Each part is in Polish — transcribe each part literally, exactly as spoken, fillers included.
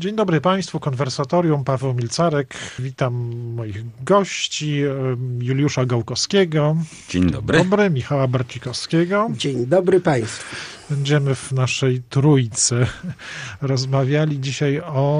Dzień dobry Państwu, Konwersatorium, Paweł Milcarek. Witam moich gości, Juliusza Gałkowskiego. Dzień dobry. Dzień dobry, Michała Barcikowskiego. Dzień dobry Państwu. Będziemy w naszej trójce rozmawiali dzisiaj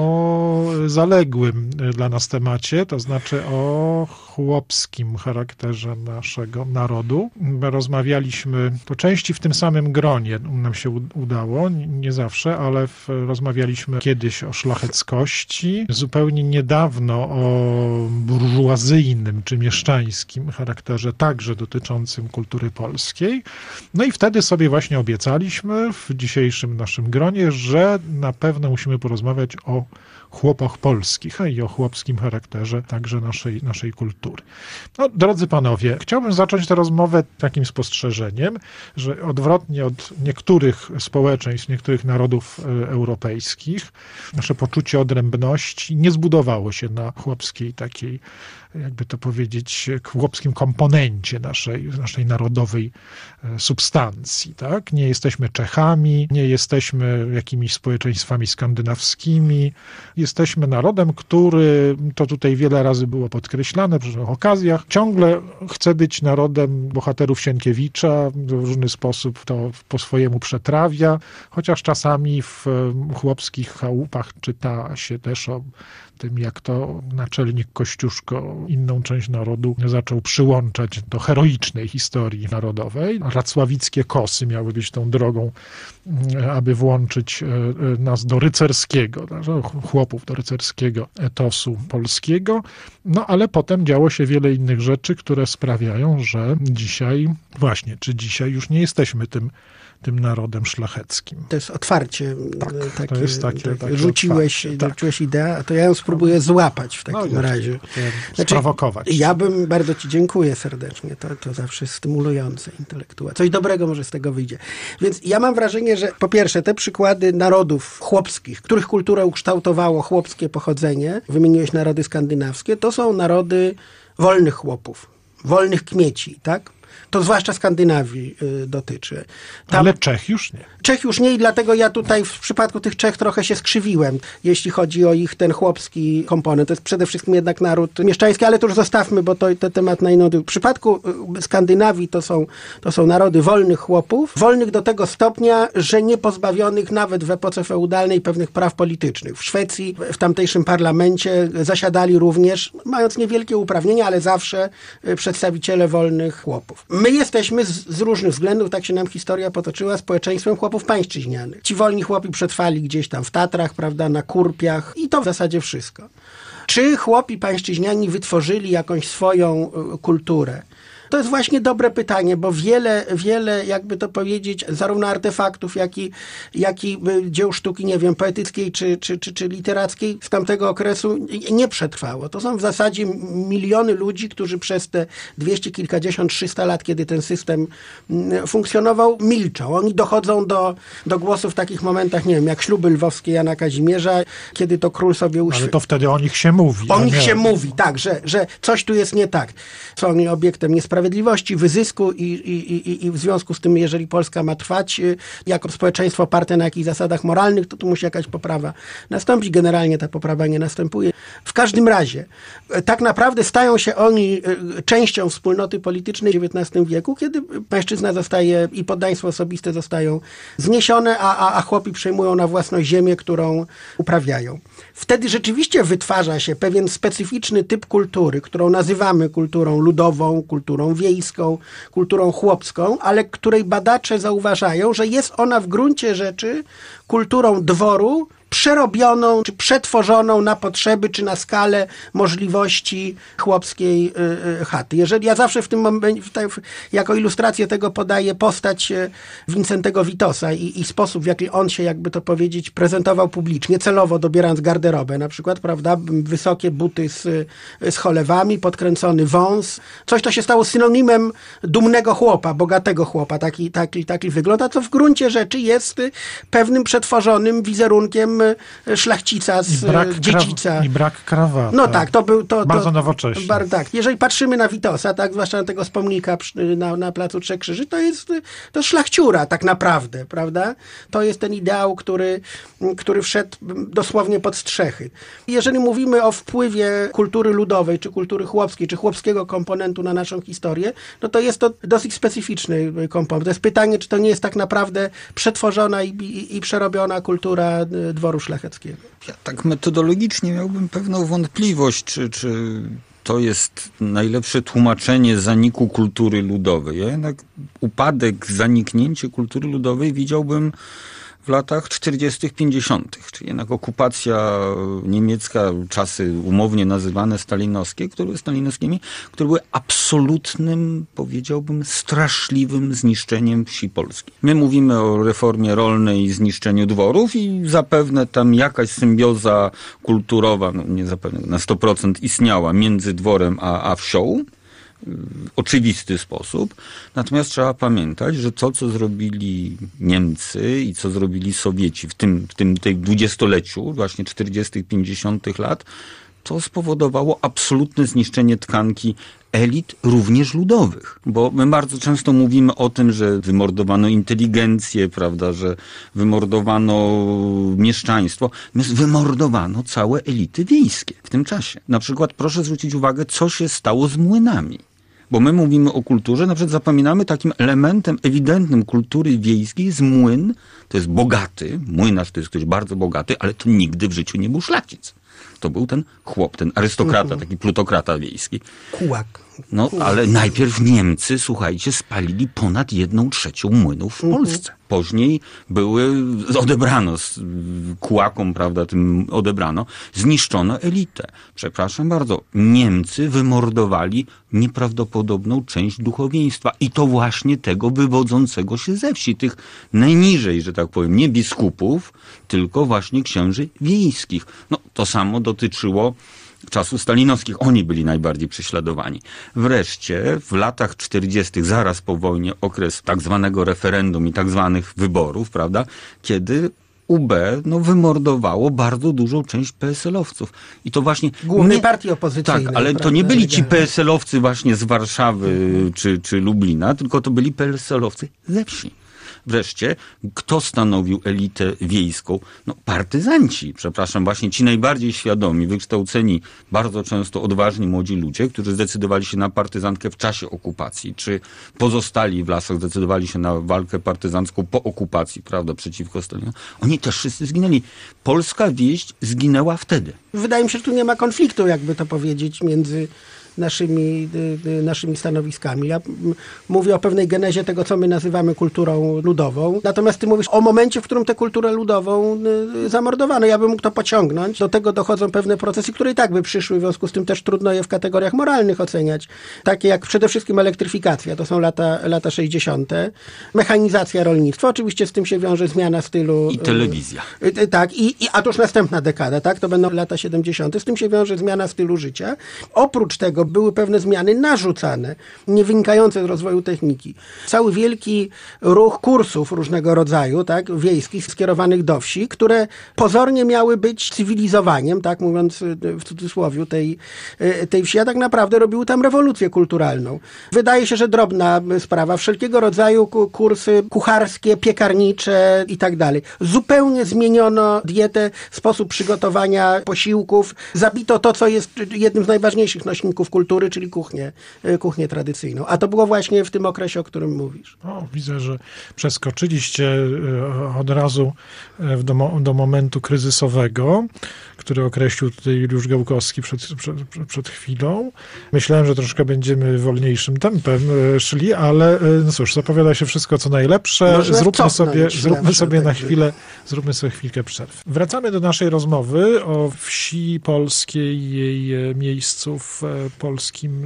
o zaległym dla nas temacie, to znaczy o chłopskim charakterze naszego narodu. Rozmawialiśmy po części w tym samym gronie, nam się udało, nie zawsze, ale w, rozmawialiśmy kiedyś o szlacheckości, zupełnie niedawno o burżuazyjnym czy mieszczańskim charakterze, także dotyczącym kultury polskiej. No i wtedy sobie właśnie obiecaliśmy w dzisiejszym naszym gronie, że na pewno musimy porozmawiać o chłopach polskich i o chłopskim charakterze także naszej, naszej kultury. No, drodzy panowie, chciałbym zacząć tę rozmowę takim spostrzeżeniem, że odwrotnie od niektórych społeczeństw, niektórych narodów europejskich, nasze poczucie odrębności nie zbudowało się na chłopskiej takiej, jakby to powiedzieć, chłopskim komponencie naszej, naszej narodowej substancji, tak? Nie jesteśmy Czechami, nie jesteśmy jakimiś społeczeństwami skandynawskimi. Jesteśmy narodem, który, to tutaj wiele razy było podkreślane przy różnych okazjach, ciągle chce być narodem bohaterów Sienkiewicza, w różny sposób to po swojemu przetrawia, chociaż czasami w chłopskich chałupach czyta się też o tym, jak to naczelnik Kościuszko inną część narodu zaczął przyłączać do heroicznej historii narodowej. Racławickie kosy miały być tą drogą, aby włączyć nas do rycerskiego, chłopów do rycerskiego etosu polskiego. No ale potem działo się wiele innych rzeczy, które sprawiają, że dzisiaj, właśnie, czy dzisiaj już nie jesteśmy tym tym narodem szlacheckim. To jest otwarcie. Tak, takie, to jest takie, takie, takie rzuciłeś, otwarcie, rzuciłeś ideę, a to ja ją spróbuję złapać w takim no, razie. Znaczy, sprowokować. Ja bym bardzo ci dziękuję serdecznie. To, to zawsze stymulujące intelektualnie. Coś dobrego może z tego wyjdzie. Więc ja mam wrażenie, że po pierwsze te przykłady narodów chłopskich, których kulturę ukształtowało chłopskie pochodzenie, wymieniłeś narody skandynawskie, to są narody wolnych chłopów, wolnych kmieci, tak? To zwłaszcza Skandynawii y, dotyczy. Tam, ale Czech już nie. Czech już nie i dlatego ja tutaj w przypadku tych Czech trochę się skrzywiłem, jeśli chodzi o ich ten chłopski komponent. To jest przede wszystkim jednak naród mieszczański, ale to już zostawmy, bo to, to temat na inną... W przypadku Skandynawii to są, to są narody wolnych chłopów, wolnych do tego stopnia, że nie pozbawionych nawet w epoce feudalnej pewnych praw politycznych. W Szwecji, w tamtejszym parlamencie zasiadali również, mając niewielkie uprawnienia, ale zawsze przedstawiciele wolnych chłopów. My jesteśmy z, z różnych względów, tak się nam historia potoczyła, społeczeństwem chłopów pańszczyźnianych. Ci wolni chłopi przetrwali gdzieś tam w Tatrach, prawda, na Kurpiach i to w zasadzie wszystko. Czy chłopi pańszczyźniani wytworzyli jakąś swoją y, kulturę? To jest właśnie dobre pytanie, bo wiele, wiele, jakby to powiedzieć, zarówno artefaktów, jak i, jak i dzieł sztuki, nie wiem, poetyckiej czy, czy, czy, czy literackiej z tamtego okresu nie przetrwało. To są w zasadzie miliony ludzi, którzy przez te dwieście kilkadziesiąt, trzysta lat, kiedy ten system funkcjonował, milczą. Oni dochodzą do, do głosu w takich momentach, nie wiem, jak śluby lwowskie Jana Kazimierza, kiedy to król sobie uświadomił. Ale to wtedy o nich się mówi. O nich się mówi, tak, że, że coś tu jest nie tak. Są oni obiektem niesprawiedliwości, sprawiedliwości, wyzysku i, i, i, i w związku z tym, jeżeli Polska ma trwać jako społeczeństwo oparte na jakichś zasadach moralnych, to tu musi jakaś poprawa nastąpić. Generalnie ta poprawa nie następuje. W każdym razie, tak naprawdę stają się oni częścią wspólnoty politycznej w dziewiętnastym wieku, kiedy mężczyzna zostaje i poddaństwo osobiste zostają zniesione, a, a, a chłopi przejmują na własność ziemię, którą uprawiają. Wtedy rzeczywiście wytwarza się pewien specyficzny typ kultury, którą nazywamy kulturą ludową, kulturą wiejską, kulturą chłopską, ale której badacze zauważają, że jest ona w gruncie rzeczy kulturą dworu, przerobioną, czy przetworzoną na potrzeby, czy na skalę możliwości chłopskiej y, y, chaty. Jeżeli ja zawsze w tym momencie, jako ilustrację tego podaję postać Wincentego Witosa i, i sposób, w jaki on się, jakby to powiedzieć, prezentował publicznie, celowo dobierając garderobę, na przykład, prawda, wysokie buty z, z cholewami, podkręcony wąs. Coś, to się stało synonimem dumnego chłopa, bogatego chłopa, taki, taki, taki wygląd, a co w gruncie rzeczy jest pewnym przetworzonym wizerunkiem szlachcica z I brak dziedzica. Kraw- I brak krawata. No tak, to był... To, Bardzo to, nowocześnie. Bar, tak. Jeżeli patrzymy na Witosa, tak, zwłaszcza na tego wspomnika na, na Placu Trzech Krzyży, to jest, to jest szlachciura tak naprawdę, prawda? To jest ten ideał, który, który wszedł dosłownie pod strzechy. Jeżeli mówimy o wpływie kultury ludowej, czy kultury chłopskiej, czy chłopskiego komponentu na naszą historię, no to jest to dosyć specyficzny komponent. To jest pytanie, czy to nie jest tak naprawdę przetworzona i, i, i przerobiona kultura dworu szlacheckiego. Ja tak metodologicznie miałbym pewną wątpliwość, czy, czy to jest najlepsze tłumaczenie zaniku kultury ludowej. Ja jednak upadek, zaniknięcie kultury ludowej widziałbym w latach czterdziestych, pięćdziesiątych, czyli jednak okupacja niemiecka, czasy umownie nazywane stalinowskie, które, stalinowskimi, które były absolutnym, powiedziałbym, straszliwym zniszczeniem wsi polskiej. My mówimy o reformie rolnej i zniszczeniu dworów i zapewne tam jakaś symbioza kulturowa, no nie zapewne, na sto procent istniała między dworem a, a wsią, w oczywisty sposób. Natomiast trzeba pamiętać, że to, co zrobili Niemcy i co zrobili Sowieci w tym, w tym tej dwudziestoleciu, właśnie czterdziestych, pięćdziesiątych lat, to spowodowało absolutne zniszczenie tkanki elit, również ludowych. Bo my bardzo często mówimy o tym, że wymordowano inteligencję, prawda, że wymordowano mieszczaństwo. Natomiast wymordowano całe elity wiejskie w tym czasie. Na przykład proszę zwrócić uwagę, co się stało z młynami. Bo my mówimy o kulturze, na przykład zapominamy takim elementem ewidentnym kultury wiejskiej jest młyn. To jest bogaty, młynarz to jest ktoś bardzo bogaty, ale to nigdy w życiu nie był szlachcic. To był ten chłop, ten arystokrata, taki plutokrata wiejski. Kułak. No, ale najpierw Niemcy, słuchajcie, spalili ponad jedną trzecią młynów w Polsce. Później były, odebrano z kułakom, prawda, tym odebrano, zniszczono elitę. Przepraszam bardzo, Niemcy wymordowali nieprawdopodobną część duchowieństwa i to właśnie tego wywodzącego się ze wsi, tych najniżej, że tak powiem, nie biskupów, tylko właśnie księży wiejskich. No, to samo dotyczyło czasów stalinowskich. Oni byli najbardziej prześladowani. Wreszcie w latach czterdziestych, zaraz po wojnie, okres tak zwanego referendum i tak zwanych wyborów, prawda, kiedy U B no, wymordowało bardzo dużą część P S L-owców. I to właśnie... Głównej nie, partii opozycyjnej. Tak, ale prawda, to nie byli ci legalnie. P S L-owcy właśnie z Warszawy mhm. czy, czy Lublina, tylko to byli P S L-owcy ze wsi. Wreszcie, kto stanowił elitę wiejską? No, partyzanci, przepraszam, właśnie ci najbardziej świadomi, wykształceni, bardzo często odważni młodzi ludzie, którzy zdecydowali się na partyzantkę w czasie okupacji, czy pozostali w lasach zdecydowali się na walkę partyzancką po okupacji, prawda, przeciwko Stalinowi. Oni też wszyscy zginęli. Polska wieś zginęła wtedy. Wydaje mi się, że tu nie ma konfliktu, jakby to powiedzieć, między naszymi, naszymi stanowiskami. Ja mówię o pewnej genezie tego, co my nazywamy kulturą ludową. Natomiast ty mówisz o momencie, w którym tę kulturę ludową zamordowano. Ja bym mógł to pociągnąć. Do tego dochodzą pewne procesy, które i tak by przyszły, w związku z tym też trudno je w kategoriach moralnych oceniać. Takie jak przede wszystkim elektryfikacja, to są lata, lata sześćdziesiąte. Mechanizacja rolnictwa, oczywiście z tym się wiąże zmiana stylu. I telewizja. Y, tak, i, i, a to już następna dekada, tak? To będą lata siedemdziesiąte. Z tym się wiąże zmiana stylu życia. Oprócz tego były pewne zmiany narzucane, nie wynikające z rozwoju techniki. Cały wielki ruch kursów różnego rodzaju, tak, wiejskich, skierowanych do wsi, które pozornie miały być cywilizowaniem, tak, mówiąc w cudzysłowie, tej, tej wsi, a tak naprawdę robiły tam rewolucję kulturalną. Wydaje się, że drobna sprawa, wszelkiego rodzaju kursy kucharskie, piekarnicze i tak dalej. Zupełnie zmieniono dietę, sposób przygotowania posiłków, zabito to, co jest jednym z najważniejszych nośników kultury, czyli kuchnię, kuchnię tradycyjną. A to było właśnie w tym okresie, o którym mówisz. O, widzę, że przeskoczyliście od razu do, do momentu kryzysowego, który określił tutaj Juliusz Gałkowski przed, przed, przed chwilą. Myślałem, że troszkę będziemy wolniejszym tempem szli, ale no cóż, zapowiada się wszystko co najlepsze. Można zróbmy sobie, zróbmy sobie tak na by. chwilę, zróbmy sobie chwilkę przerwy. Wracamy do naszej rozmowy o wsi polskiej, jej miejscu w polskim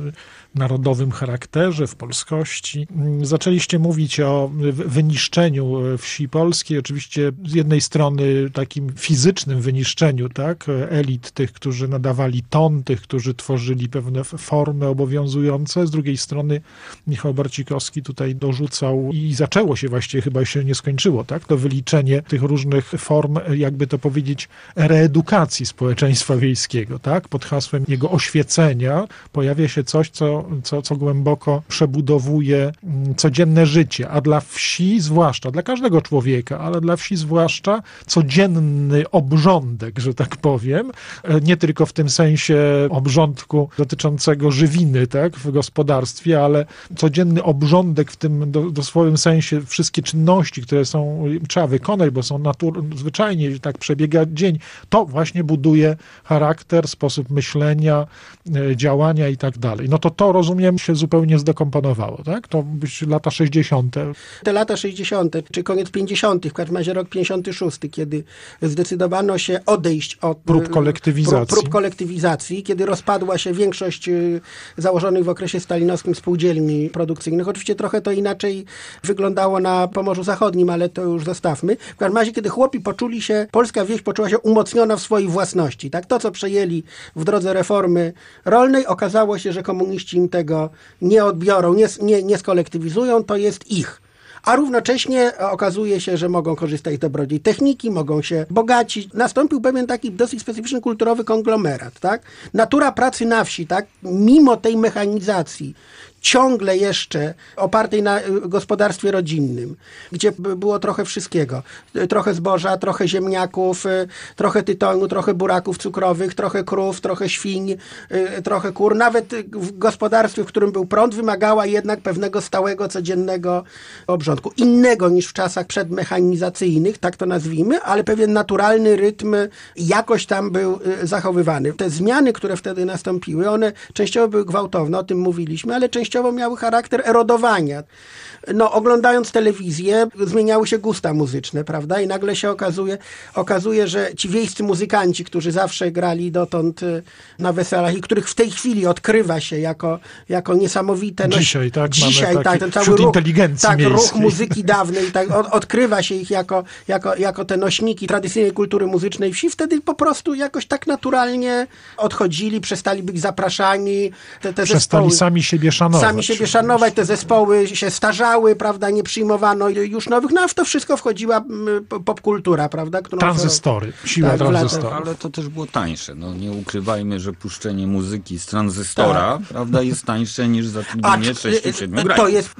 narodowym charakterze, w polskości. Zaczęliście mówić o wyniszczeniu wsi polskiej, oczywiście z jednej strony takim fizycznym wyniszczeniu, tak, elit, tych, którzy nadawali ton, tych, którzy tworzyli pewne formy obowiązujące, z drugiej strony Michał Barcikowski tutaj dorzucał i zaczęło się właściwie, chyba się nie skończyło, tak, to wyliczenie tych różnych form, jakby to powiedzieć, reedukacji społeczeństwa wiejskiego, tak, pod hasłem jego oświecenia pojawia się coś, co, co, co głęboko przebudowuje codzienne życie, a dla wsi zwłaszcza, dla każdego człowieka, ale dla wsi zwłaszcza codzienny obrządek, że tak powiem, nie tylko w tym sensie obrządku dotyczącego żywiny, tak, w gospodarstwie, ale codzienny obrządek w tym do, do swoim sensie, wszystkie czynności, które są, trzeba wykonać, bo są natur, zwyczajnie tak przebiega dzień, to właśnie buduje charakter, sposób myślenia, działania i tak dalej. No to to, rozumiem, się zupełnie zdekomponowało, tak? To być lata sześćdziesiąte. Te lata sześćdziesiąte, czy koniec pięćdziesiątych, w każdym razie rok pięćdziesiąty szósty, kiedy zdecydowano się odejść od prób kolektywizacji. Prób, prób kolektywizacji, kiedy rozpadła się większość założonych w okresie stalinowskim spółdzielni produkcyjnych. Oczywiście trochę to inaczej wyglądało na Pomorzu Zachodnim, ale to już zostawmy. W każdym razie, kiedy chłopi poczuli się, polska wieś poczuła się umocniona w swojej własności. Tak? To, co przejęli w drodze reformy rolnej, okazało się, że komuniści im tego nie odbiorą, nie, nie, nie skolektywizują, to jest ich. A równocześnie okazuje się, że mogą korzystać z dobrodziej techniki, mogą się bogacić. Nastąpił pewien taki dosyć specyficzny kulturowy konglomerat, tak? Natura pracy na wsi, tak? Mimo tej mechanizacji, ciągle jeszcze opartej na gospodarstwie rodzinnym, gdzie było trochę wszystkiego. Trochę zboża, trochę ziemniaków, trochę tytoniu, trochę buraków cukrowych, trochę krów, trochę świń, trochę kur. Nawet w gospodarstwie, w którym był prąd, wymagała jednak pewnego stałego, codziennego obrządku. Innego niż w czasach przedmechanizacyjnych, tak to nazwijmy, ale pewien naturalny rytm jakoś tam był zachowywany. Te zmiany, które wtedy nastąpiły, one częściowo były gwałtowne, o tym mówiliśmy, ale częściowo miały charakter erodowania. No, oglądając telewizję, zmieniały się gusta muzyczne, prawda? I nagle się okazuje, okazuje, że ci wiejscy muzykanci, którzy zawsze grali dotąd na weselach i których w tej chwili odkrywa się jako, jako niesamowite... No, dzisiaj, tak? Dzisiaj, mamy tak, ten cały ruch, inteligencji tak, miejskiej. ruch muzyki dawnej, tak, od, odkrywa się ich jako, jako, jako te nośniki tradycyjnej kultury muzycznej wsi. Wtedy po prostu jakoś tak naturalnie odchodzili, przestali być zapraszani. Te, te przestali zespoły, sami siebie szanować. Sami siebie szanować, te zespoły się starzały, prawda, nie przyjmowano już nowych, no a w to wszystko wchodziła popkultura, prawda? Którą tranzystory, siła tak, tranzystorów. Ale to też było tańsze, no nie ukrywajmy, że puszczenie muzyki z tranzystora, tak, prawda, jest tańsze niż zatrudnienie sześciu, siedmiu to jest,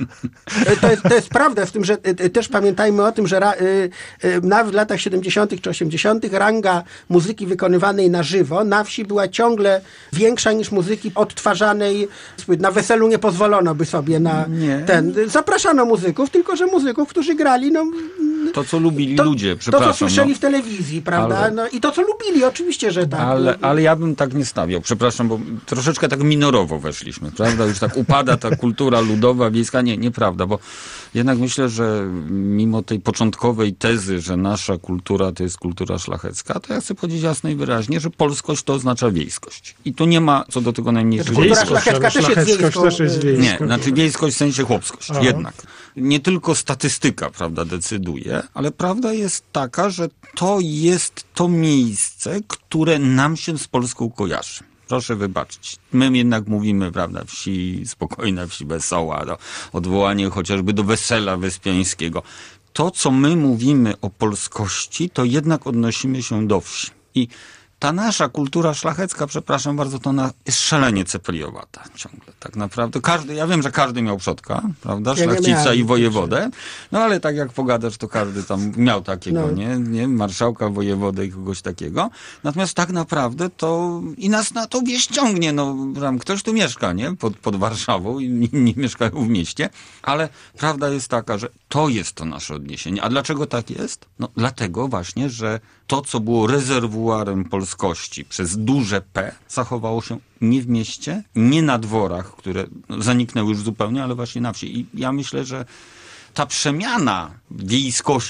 to jest To jest prawda, z tym, że też pamiętajmy o tym, że nawet w latach siedemdziesiątych czy osiemdziesiątych ranga muzyki wykonywanej na żywo na wsi była ciągle większa niż muzyki odtwarzanej na weselu. Nie pozwolono by sobie na nie. ten. Zapraszano muzyków, tylko że muzyków, którzy grali, no... To, co lubili to, ludzie, przepraszam. To, co słyszeli no. w telewizji, prawda? Ale... No, i to, co lubili, oczywiście, że tak. Ale, ale ja bym tak nie stawiał, przepraszam, bo troszeczkę tak minorowo weszliśmy, prawda? Już tak upada ta kultura ludowa, wiejska. Nie, nieprawda, bo jednak myślę, że mimo tej początkowej tezy, że nasza kultura to jest kultura szlachecka, to ja chcę powiedzieć jasno i wyraźnie, że polskość to oznacza wiejskość. I tu nie ma co do tego najmniejszego. Kultura szlachecka też jest wiejską. Też jest wiejską. Nie, znaczy wiejskość w sensie chłopskość, Aha. jednak. Nie tylko statystyka, prawda, decyduje, ale prawda jest taka, że to jest to miejsce, które nam się z Polską kojarzy. Proszę wybaczyć. My jednak mówimy, prawda, wsi spokojna, wsi wesoła, no, odwołanie chociażby do wesela wyspiańskiego. To, co my mówimy o polskości, to jednak odnosimy się do wsi. I ta nasza kultura szlachecka, przepraszam bardzo, to ona jest szalenie cepeliowata ciągle, tak naprawdę. Każdy, ja wiem, że każdy miał przodka, prawda, szlachcica i wojewodę, no ale tak jak pogadasz, to każdy tam miał takiego, no. nie, nie, marszałka, wojewodę i kogoś takiego. Natomiast tak naprawdę to i nas na to wieś ciągnie, no, tam ktoś tu mieszka, nie, pod, pod Warszawą, inni mieszkają w mieście, ale prawda jest taka, że to jest to nasze odniesienie. A dlaczego tak jest? No dlatego właśnie, że to, co było rezerwuarem polskości przez duże P, zachowało się nie w mieście, nie na dworach, które zaniknęły już zupełnie, ale właśnie na wsi. I ja myślę, że ta przemiana wiejskości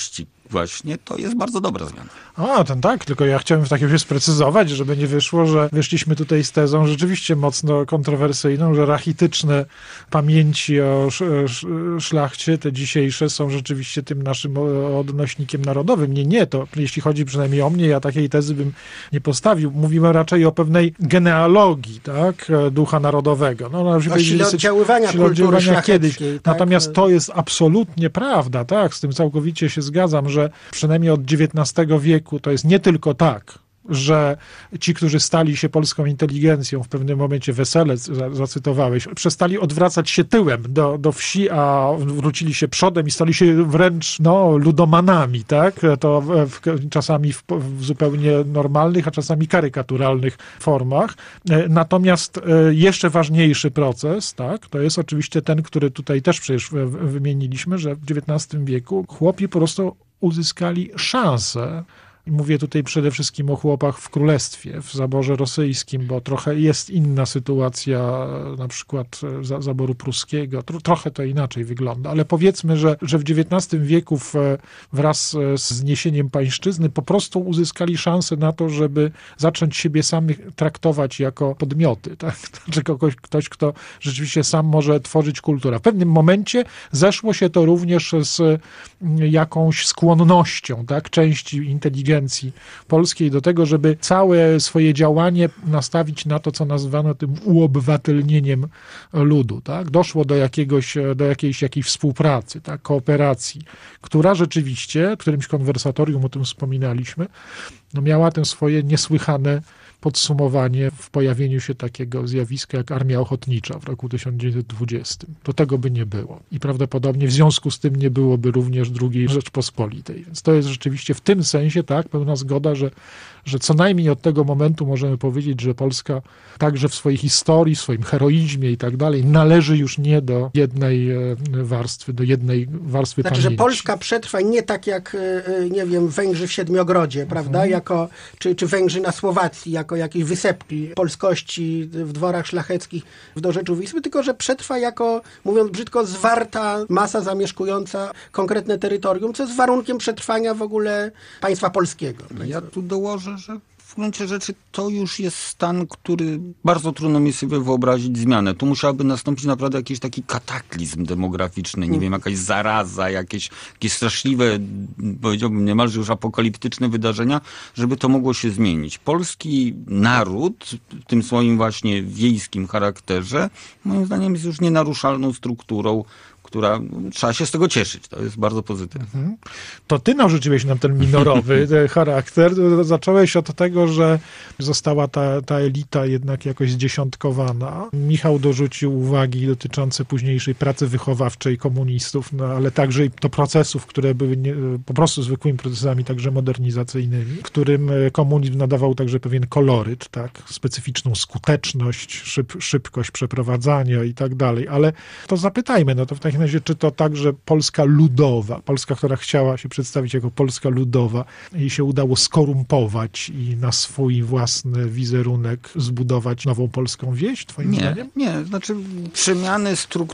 właśnie, to jest bardzo dobra zmiana. A, ten tak, tylko ja chciałem w takim razie sprecyzować, żeby nie wyszło, że wyszliśmy tutaj z tezą rzeczywiście mocno kontrowersyjną, że rachityczne pamięci o szlachcie, te dzisiejsze, są rzeczywiście tym naszym odnośnikiem narodowym. Nie, nie, to jeśli chodzi przynajmniej o mnie, ja takiej tezy bym nie postawił. Mówimy raczej o pewnej genealogii, tak, ducha narodowego. No, o sile oddziaływania kultury szlacheckiej. Tak? Natomiast to jest absolutnie prawda, tak, z tym całkowicie się zgadzam, że przynajmniej od dziewiętnastego wieku to jest nie tylko tak, że ci, którzy stali się polską inteligencją, w pewnym momencie Weselec zacytowałeś, przestali odwracać się tyłem do, do wsi, a wrócili się przodem i stali się wręcz no, ludomanami, tak? To w, czasami w, w zupełnie normalnych, a czasami karykaturalnych formach. Natomiast jeszcze ważniejszy proces, tak, to jest oczywiście ten, który tutaj też przecież wymieniliśmy, że w dziewiętnastym wieku chłopi po prostu uzyskali szansę. Mówię tutaj przede wszystkim o chłopach w królestwie, w zaborze rosyjskim, bo trochę jest inna sytuacja na przykład zaboru pruskiego. Trochę to inaczej wygląda, ale powiedzmy, że, że w dziewiętnastym wieku w, wraz z zniesieniem pańszczyzny po prostu uzyskali szansę na to, żeby zacząć siebie samych traktować jako podmioty. Tak? Znaczy kogoś, ktoś, kto rzeczywiście sam może tworzyć kulturę. W pewnym momencie zeszło się to również z jakąś skłonnością, tak? Części inteligencji polskiej do tego, żeby całe swoje działanie nastawić na to, co nazywano tym uobywatelnieniem ludu. Tak? Doszło do jakiegoś, do jakiejś, jakiejś współpracy, tak? Kooperacji, która rzeczywiście, w którymś konwersatorium o tym wspominaliśmy, no miała te swoje niesłychane podsumowanie w pojawieniu się takiego zjawiska jak Armia Ochotnicza w roku tysiąc dziewięćset dwudziestym. To tego by nie było. I prawdopodobnie w związku z tym nie byłoby również drugiej Rzeczpospolitej. Więc to jest rzeczywiście w tym sensie tak, pełna zgoda, że, że co najmniej od tego momentu możemy powiedzieć, że Polska także w swojej historii, w swoim heroizmie i tak dalej należy już nie do jednej warstwy, do jednej warstwy znaczy, pamięci. Że Polska przetrwa nie tak jak, nie wiem, Węgrzy w Siedmiogrodzie, prawda, mhm. jako, czy, czy Węgrzy na Słowacji, jako jakieś wysepki polskości w dworach szlacheckich w dorzeczu Wisły, tylko że przetrwa jako, mówiąc brzydko, zwarta masa zamieszkująca konkretne terytorium, co jest warunkiem przetrwania w ogóle państwa polskiego. Ja tu dołożę, że w gruncie rzeczy to już jest stan, który bardzo trudno mi sobie wyobrazić zmianę. Tu musiałaby nastąpić naprawdę jakiś taki kataklizm demograficzny, nie mm. wiem, jakaś zaraza, jakieś, jakieś straszliwe, powiedziałbym niemalże już apokaliptyczne wydarzenia, żeby to mogło się zmienić. Polski naród, w tym swoim właśnie wiejskim charakterze, moim zdaniem jest już nienaruszalną strukturą, która, trzeba się z tego cieszyć. To jest bardzo pozytywne. Mhm. To ty narzuciłeś nam ten minorowy charakter. Zacząłeś od tego, że została ta, ta elita jednak jakoś zdziesiątkowana. Michał dorzucił uwagi dotyczące późniejszej pracy wychowawczej komunistów, no, ale także i do procesów, które były nie, po prostu zwykłymi procesami, także modernizacyjnymi, którym komunizm nadawał także pewien koloryt, tak, specyficzną skuteczność, szyb, szybkość przeprowadzania i tak dalej. Ale to zapytajmy, no to w takim razie, czy to także Polska ludowa, Polska, która chciała się przedstawić jako Polska ludowa, jej się udało skorumpować i na swój własny wizerunek zbudować nową polską wieś, twoim nie, zdaniem? Nie, znaczy przemiany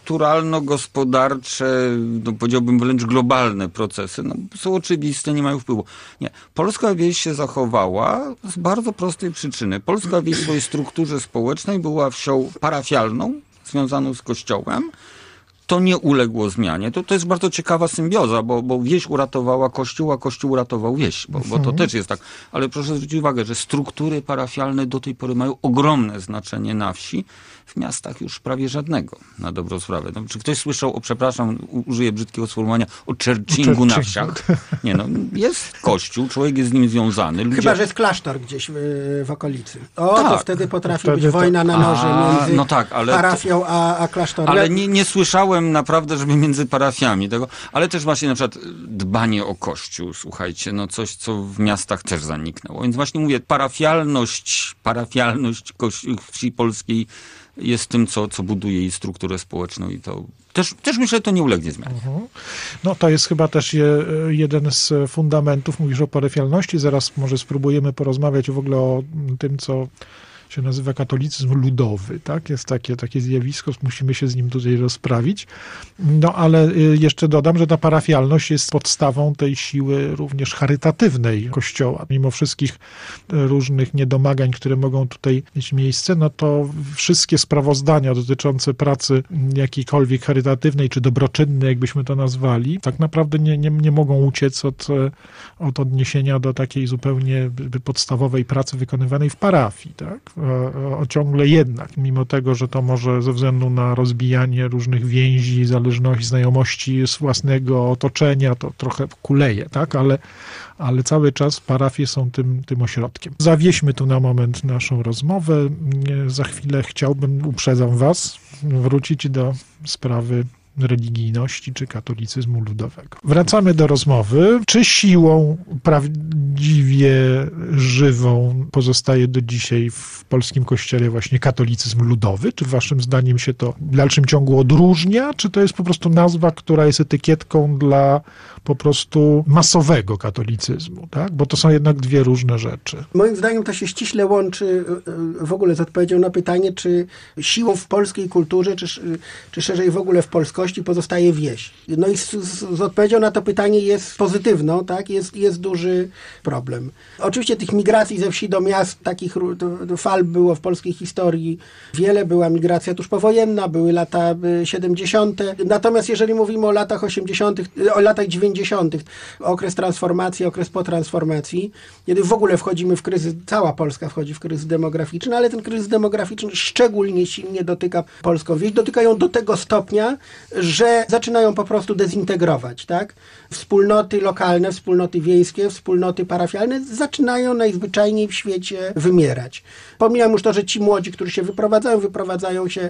strukturalno-gospodarcze, no powiedziałbym wręcz globalne procesy, no, są oczywiste, nie mają wpływu. Nie, polska wieś się zachowała z bardzo prostej przyczyny. Polska wieś w swojej strukturze społecznej była wsią parafialną, związaną z kościołem. To nie uległo zmianie. To, to jest bardzo ciekawa symbioza, bo, bo wieś uratowała Kościół, a Kościół uratował wieś, bo, bo to też jest tak. Ale proszę zwrócić uwagę, że struktury parafialne do tej pory mają ogromne znaczenie na wsi, w miastach już prawie żadnego, na dobrą sprawę. No, czy ktoś słyszał o, przepraszam, użyję brzydkiego sformułowania, o churchingu na wsiach? Nie no, jest Kościół, człowiek jest z nim związany. Ludzie... Chyba, że jest klasztor gdzieś w, w okolicy. O, tak, to wtedy potrafi wtedy być wojna na noże a, między no tak, ale parafią a, a klasztorem. Ale nie, nie słyszałem naprawdę, żeby między parafiami tego, ale też właśnie na przykład dbanie o Kościół, słuchajcie, no coś, co w miastach też zaniknęło. Więc właśnie mówię, parafialność, parafialność wsi polskiej jest tym, co, co buduje jej strukturę społeczną i to też, też myślę, że to nie ulegnie zmianie. Uh-huh. No to jest chyba też je, jeden z fundamentów, mówisz o parafialności, zaraz może spróbujemy porozmawiać w ogóle o tym, co się nazywa katolicyzm ludowy, tak? Jest takie, takie zjawisko, musimy się z nim tutaj rozprawić. No ale jeszcze dodam, że ta parafialność jest podstawą tej siły również charytatywnej Kościoła. Mimo wszystkich różnych niedomagań, które mogą tutaj mieć miejsce, no to wszystkie sprawozdania dotyczące pracy jakiejkolwiek charytatywnej czy dobroczynnej, jakbyśmy to nazwali, tak naprawdę nie, nie, nie mogą uciec od, od odniesienia do takiej zupełnie podstawowej pracy wykonywanej w parafii, tak? O, o, ciągle jednak, mimo tego, że to może ze względu na rozbijanie różnych więzi, zależności, znajomości z własnego otoczenia, to trochę kuleje, tak? Ale, ale cały czas parafie są tym, tym ośrodkiem. Zawieźmy tu na moment naszą rozmowę. Za chwilę chciałbym, uprzedzam was, wrócić do sprawy religijności czy katolicyzmu ludowego. Wracamy do rozmowy. Czy siłą prawdziwie żywą pozostaje do dzisiaj w polskim kościele właśnie katolicyzm ludowy? Czy waszym zdaniem się to w dalszym ciągu odróżnia? Czy to jest po prostu nazwa, która jest etykietką dla po prostu masowego katolicyzmu, tak? Bo to są jednak dwie różne rzeczy. Moim zdaniem to się ściśle łączy w ogóle z odpowiedzią na pytanie, czy siłą w polskiej kulturze, czy, czy szerzej w ogóle w polskości pozostaje wieś. No i z, z, z odpowiedzią na to pytanie jest pozytywną, tak? Jest, jest duży problem. Oczywiście tych migracji ze wsi do miast, takich fal było w polskiej historii wiele. Była migracja tuż powojenna, były lata siedemdziesiąte. Natomiast jeżeli mówimy o latach osiemdziesiątych, o latach dziewięćdziesiątych, okres transformacji, okres po transformacji, kiedy w ogóle wchodzimy w kryzys, cała Polska wchodzi w kryzys demograficzny, ale ten kryzys demograficzny szczególnie silnie dotyka polską wieś. Dotyka ją do tego stopnia, że zaczynają po prostu dezintegrować, tak? Wspólnoty lokalne, wspólnoty wiejskie, wspólnoty parafialne zaczynają najzwyczajniej w świecie wymierać. Pomijam już to, że ci młodzi, którzy się wyprowadzają, wyprowadzają się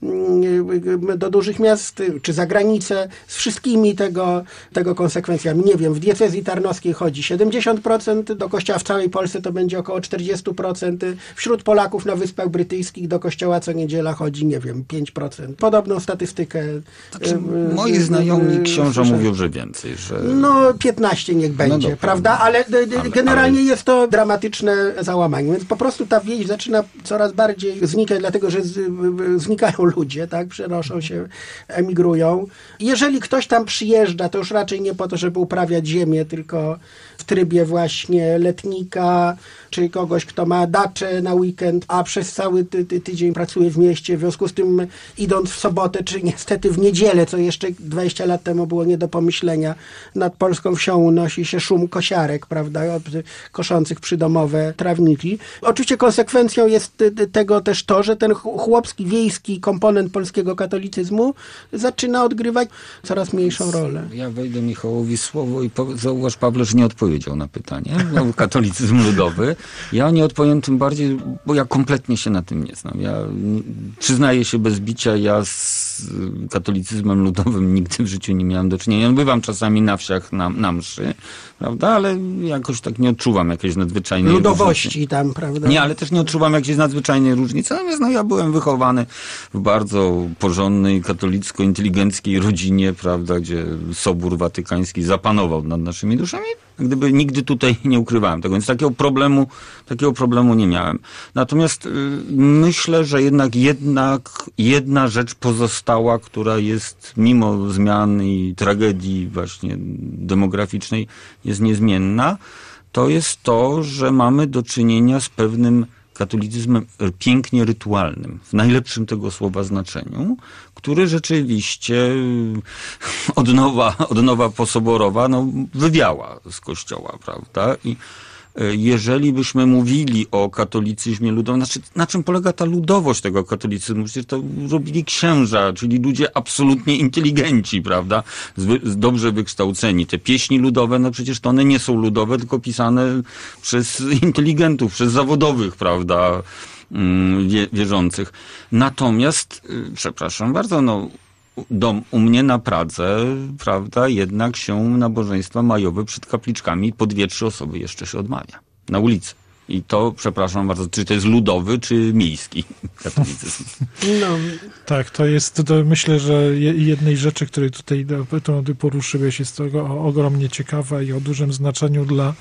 do dużych miast czy za granicę z wszystkimi tego, tego konsekwencjami. Nie wiem, w diecezji tarnowskiej chodzi siedemdziesiąt procent, do kościoła w całej Polsce to będzie około czterdzieści procent. Wśród Polaków na Wyspach Brytyjskich do kościoła co niedziela chodzi, nie wiem, pięć procent. Podobną statystykę. Znaczy, moi znajomi książę mówią, że więcej. Że... No piętnaście niech będzie, no prawda? Ale, ale generalnie ale... jest to dramatyczne załamanie. Więc po prostu ta wieś zaczyna coraz bardziej znikać, dlatego że z, znikają ludzie, tak? Przenoszą się, emigrują. Jeżeli ktoś tam przyjeżdża, to już raczej nie po to, żeby uprawiać ziemię, tylko w trybie właśnie letnika, czy kogoś, kto ma daczę na weekend, a przez cały ty, ty, tydzień pracuje w mieście. W związku z tym idąc w sobotę, czy niestety w niedzielę, co jeszcze dwadzieścia lat temu było nie do pomyślenia, nad polską wsią unosi się szum kosiarek, prawda, koszących przydomowe trawniki. Oczywiście konsekwencją jest tego też to, że ten chłopski, wiejski komponent polskiego katolicyzmu zaczyna odgrywać coraz mniejszą rolę. Ja wejdę Michałowi słowo i zauważ, Pawle, że nie odpowiedział na pytanie. No, katolicyzm ludowy. Ja nie odpowiem tym bardziej, bo ja kompletnie się na tym nie znam. Ja przyznaję się bez bicia, ja z katolicyzmem ludowym nigdy w życiu nie miałem do czynienia. Bywam czasami na wsiach na, na mszy, prawda, ale jakoś tak nie odczuwam jakiejś nadzwyczajnej ludowości różnicy. tam, prawda? Nie, ale też nie odczuwam jakiejś nadzwyczajnej różnicy. Natomiast no, ja byłem wychowany w bardzo porządnej, katolicko-inteligenckiej rodzinie, prawda, gdzie Sobór Watykański zapanował nad naszymi duszami. Gdyby nigdy tutaj nie ukrywałem tego, więc takiego problemu, takiego problemu nie miałem. Natomiast y, myślę, że jednak, jednak jedna rzecz pozostała, która jest mimo zmian i tragedii właśnie demograficznej jest niezmienna, to jest to, że mamy do czynienia z pewnym katolicyzmem pięknie rytualnym, w najlepszym tego słowa znaczeniu, który rzeczywiście od nowa, od nowa posoborowa no, wywiała z kościoła, prawda? I jeżeli byśmy mówili o katolicyzmie ludowym, znaczy, na czym polega ta ludowość tego katolicyzmu? Przecież to robili księża, czyli ludzie absolutnie inteligenci, prawda? Z, dobrze wykształceni. Te pieśni ludowe, no przecież to one nie są ludowe, tylko pisane przez inteligentów, przez zawodowych, prawda? Wie, wierzących. Natomiast, przepraszam bardzo, no dom u mnie na Pradze, prawda, jednak się nabożeństwa majowe przed kapliczkami po dwie, trzy osoby jeszcze się odmawia. Na ulicy. I to, przepraszam bardzo, czy to jest ludowy, czy miejski katolicyzm? No. Tak, to jest, to myślę, że jednej rzeczy, której tutaj poruszyłeś, jest to ogromnie ciekawa i o dużym znaczeniu dla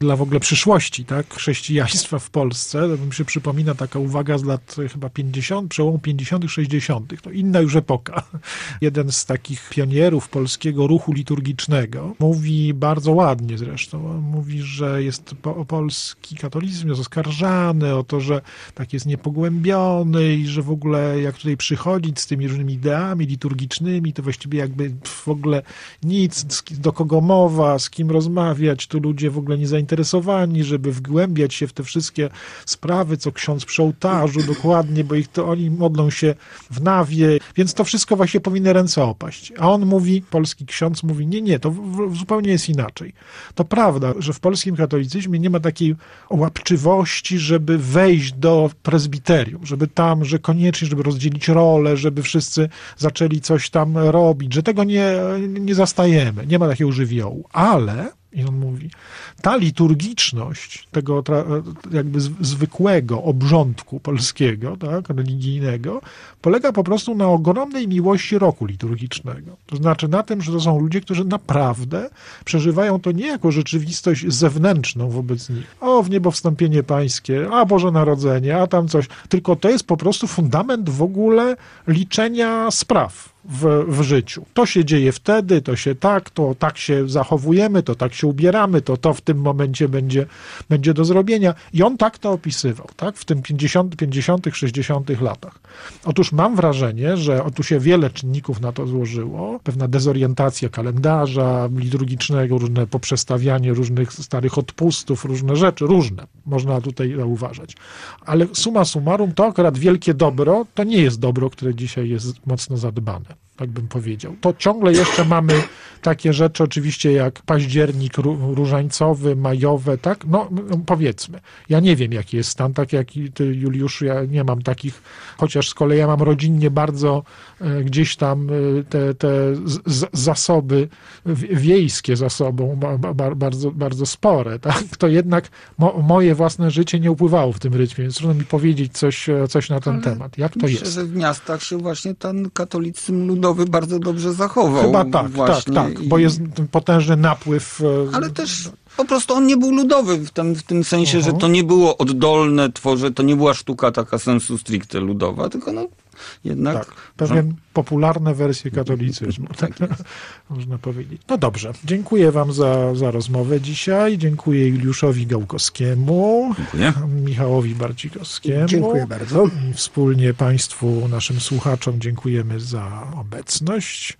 dla w ogóle przyszłości, tak, chrześcijaństwa w Polsce. To mi się przypomina taka uwaga z lat chyba pięćdziesiątych, przełomu pięćdziesiątych, sześćdziesiątych. To inna już epoka. Jeden z takich pionierów polskiego ruchu liturgicznego mówi bardzo ładnie zresztą, mówi, że jest po, polski katolicyzm jest oskarżany o to, że tak jest niepogłębiony i że w ogóle jak tutaj przychodzić z tymi różnymi ideami liturgicznymi, to właściwie jakby w ogóle nic, do kogo mowa, z kim rozmawiać, tu ludzie w ogóle nie zainteresowani, żeby wgłębiać się w te wszystkie sprawy, co ksiądz przy ołtarzu dokładnie, bo ich to oni modlą się w nawie, więc to wszystko właśnie powinny ręce opaść. A on mówi, polski ksiądz mówi, nie, nie, to w, w, zupełnie jest inaczej. To prawda, że w polskim katolicyzmie nie ma takiej łapczywości, żeby wejść do prezbiterium, żeby tam, że koniecznie, żeby rozdzielić rolę, żeby wszyscy zaczęli coś tam robić, że tego nie, nie zastajemy, nie ma takiego żywiołu, ale i on mówi, ta liturgiczność tego jakby zwykłego obrządku polskiego, tak, religijnego, polega po prostu na ogromnej miłości roku liturgicznego. To znaczy na tym, że to są ludzie, którzy naprawdę przeżywają to nie jako rzeczywistość zewnętrzną wobec nich. O, w niebo wstąpienie pańskie, a Boże Narodzenie, a tam coś. Tylko to jest po prostu fundament w ogóle liczenia spraw w, w życiu. To się dzieje wtedy, to się tak, to tak się zachowujemy, to tak się ubieramy, to to w tym momencie będzie, będzie do zrobienia. I on tak to opisywał, tak, w tym pięćdziesiątych, sześćdziesiątych latach. Otóż mam wrażenie, że tu się wiele czynników na to złożyło, pewna dezorientacja kalendarza liturgicznego, różne poprzestawianie różnych starych odpustów, różne rzeczy, różne, można tutaj zauważać. Ale summa summarum, to akurat wielkie dobro, to nie jest dobro, które dzisiaj jest mocno zadbane, tak bym powiedział. To ciągle jeszcze mamy takie rzeczy oczywiście jak październik różańcowy, majowe, tak? No, no powiedzmy. Ja nie wiem, jaki jest stan, tak jak i ty, Juliuszu, ja nie mam takich, chociaż z kolei ja mam rodzinnie bardzo e, gdzieś tam e, te, te z, zasoby wiejskie za sobą, ba, ba, bardzo, bardzo spore, tak? To jednak mo, moje własne życie nie upływało w tym rytmie, więc trudno mi powiedzieć coś, coś na ten Ale temat. Jak to myślę, jest? że w miastach się właśnie ten katolicyzm ludowy bardzo dobrze zachował. Chyba tak, właśnie tak, tak, i... bo jest potężny napływ. Ale też po prostu on nie był ludowy w tym, w tym sensie, uh-huh. że to nie było oddolne tworze, to nie była sztuka taka sensu stricte ludowa, tylko no jednak... Tak, pewien że... popularne wersje katolicyzmu, tak można powiedzieć. No dobrze, dziękuję wam za, za rozmowę dzisiaj, dziękuję Juliuszowi Gałkowskiemu, dziękuję. Michałowi Bardzikowskiemu. Dziękuję bardzo. I wspólnie państwu, naszym słuchaczom dziękujemy za obecność.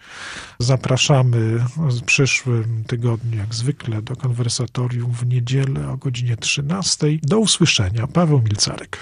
Zapraszamy w przyszłym tygodniu, jak zwykle, do konwersatorium w niedzielę o godzinie trzynastej. Do usłyszenia. Paweł Milcarek.